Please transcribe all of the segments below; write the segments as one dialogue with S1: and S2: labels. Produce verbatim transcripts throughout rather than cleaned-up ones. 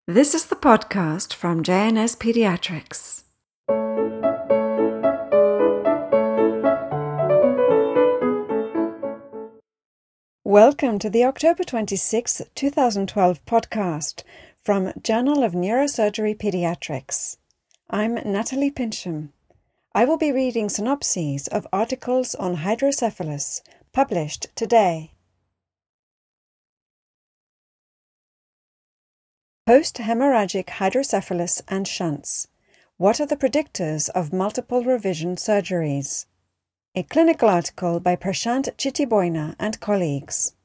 S1: This is the podcast from J N S Pediatrics. Welcome to the October twenty-sixth, twenty twelve podcast from Journal of Neurosurgery Pediatrics. I'm Natalie Pincham. I will be reading synopses of articles on hydrocephalus published today. Post-hemorrhagic hydrocephalus and shunts. What are the predictors of multiple revision surgeries? A clinical article by Prashant Chittiboina and colleagues.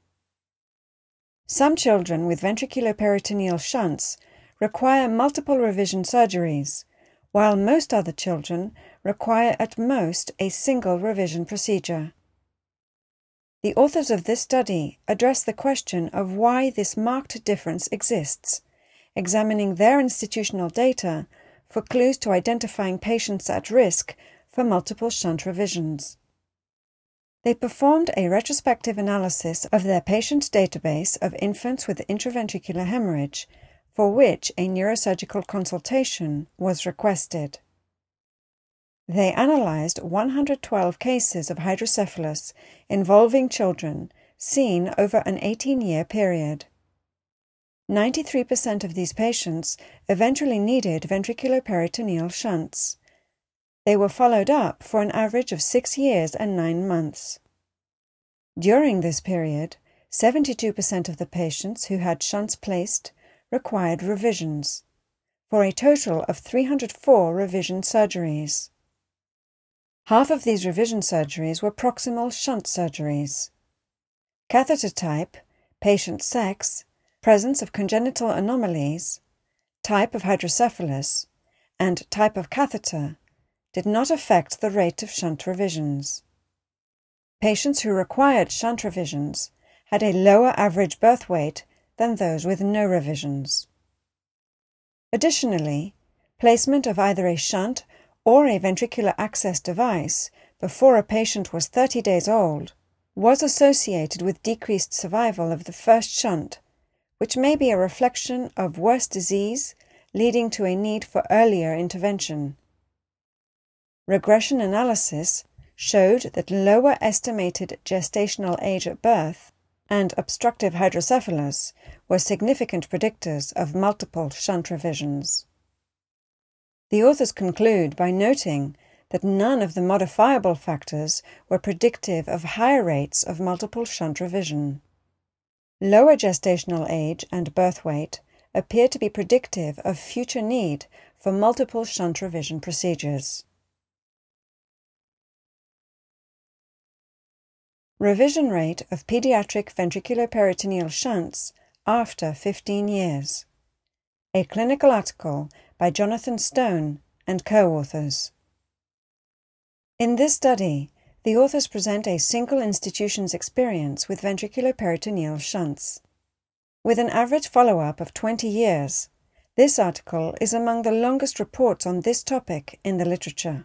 S1: Some children with ventriculoperitoneal shunts require multiple revision surgeries, while most other children require at most a single revision procedure. The authors of this study address the question of why this marked difference exists, examining their institutional data for clues to identifying patients at risk for multiple shunt revisions. They performed a retrospective analysis of their patient database of infants with intraventricular hemorrhage, for which a neurosurgical consultation was requested. They analyzed one hundred twelve cases of hydrocephalus involving children seen over an eighteen-year period. ninety-three percent of these patients eventually needed ventriculoperitoneal shunts. They were followed up for an average of six years and nine months. During this period, seventy-two percent of the patients who had shunts placed required revisions, for a total of three hundred four revision surgeries. Half of these revision surgeries were proximal shunt surgeries. Catheter type, patient sex, presence of congenital anomalies, type of hydrocephalus, and type of catheter did not affect the rate of shunt revisions. Patients who required shunt revisions had a lower average birth weight than those with no revisions. Additionally, placement of either a shunt or a ventricular access device before a patient was thirty days old was associated with decreased survival of the first shunt, which may be a reflection of worse disease leading to a need for earlier intervention. Regression analysis showed that lower estimated gestational age at birth and obstructive hydrocephalus were significant predictors of multiple shunt revisions. The authors conclude by noting that none of the modifiable factors were predictive of higher rates of multiple shunt revision. Lower gestational age and birth weight appear to be predictive of future need for multiple shunt revision procedures. Revision rate of pediatric ventriculoperitoneal shunts after fifteen years. A clinical article by Jonathan Stone and co-authors. In this study, the authors present a single institution's experience with ventriculoperitoneal shunts. With an average follow-up of twenty years, this article is among the longest reports on this topic in the literature.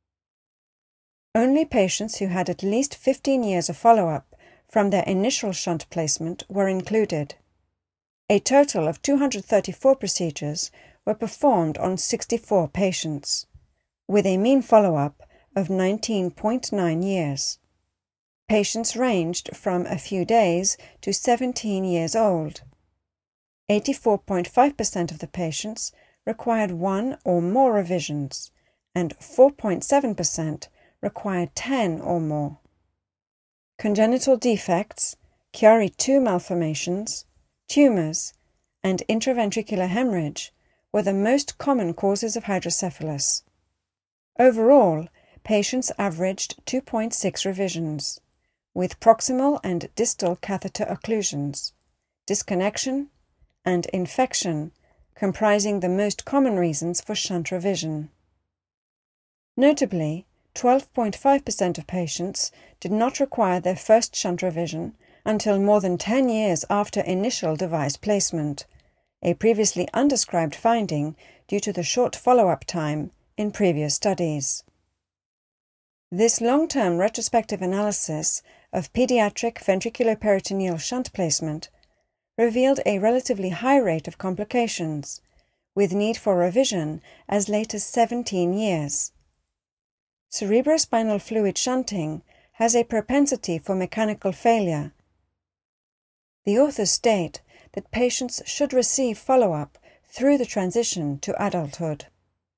S1: Only patients who had at least fifteen years of follow-up from their initial shunt placement were included. A total of two hundred thirty-four procedures were performed on sixty-four patients, with a mean follow-up of nineteen point nine years. Patients ranged from a few days to seventeen years old. eighty-four point five percent of the patients required one or more revisions, and four point seven percent required ten or more. Congenital defects, Chiari two malformations, tumors, and intraventricular hemorrhage were the most common causes of hydrocephalus. Overall, patients averaged two point six revisions, with proximal and distal catheter occlusions, disconnection, and infection comprising the most common reasons for shunt revision. Notably, twelve point five percent of patients did not require their first shunt revision until more than ten years after initial device placement, a previously undescribed finding due to the short follow-up time in previous studies. This long-term retrospective analysis of pediatric ventriculoperitoneal shunt placement revealed a relatively high rate of complications, with need for revision as late as seventeen years. Cerebrospinal fluid shunting has a propensity for mechanical failure. The authors state that patients should receive follow-up through the transition to adulthood.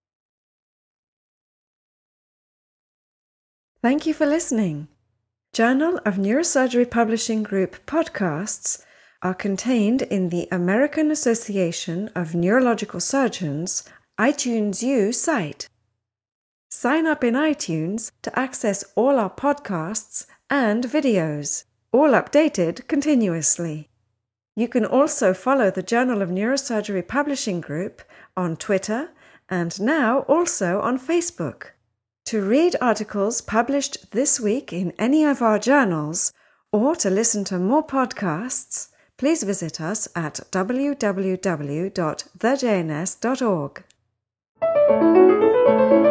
S1: Thank you for listening. Journal of Neurosurgery Publishing Group podcasts are contained in the American Association of Neurological Surgeons iTunes U site. Sign up in iTunes to access all our podcasts and videos, all updated continuously. You can also follow the Journal of Neurosurgery Publishing Group on Twitter and now also on Facebook. To read articles published this week in any of our journals or to listen to more podcasts, please visit us at w w w dot the j n s dot org.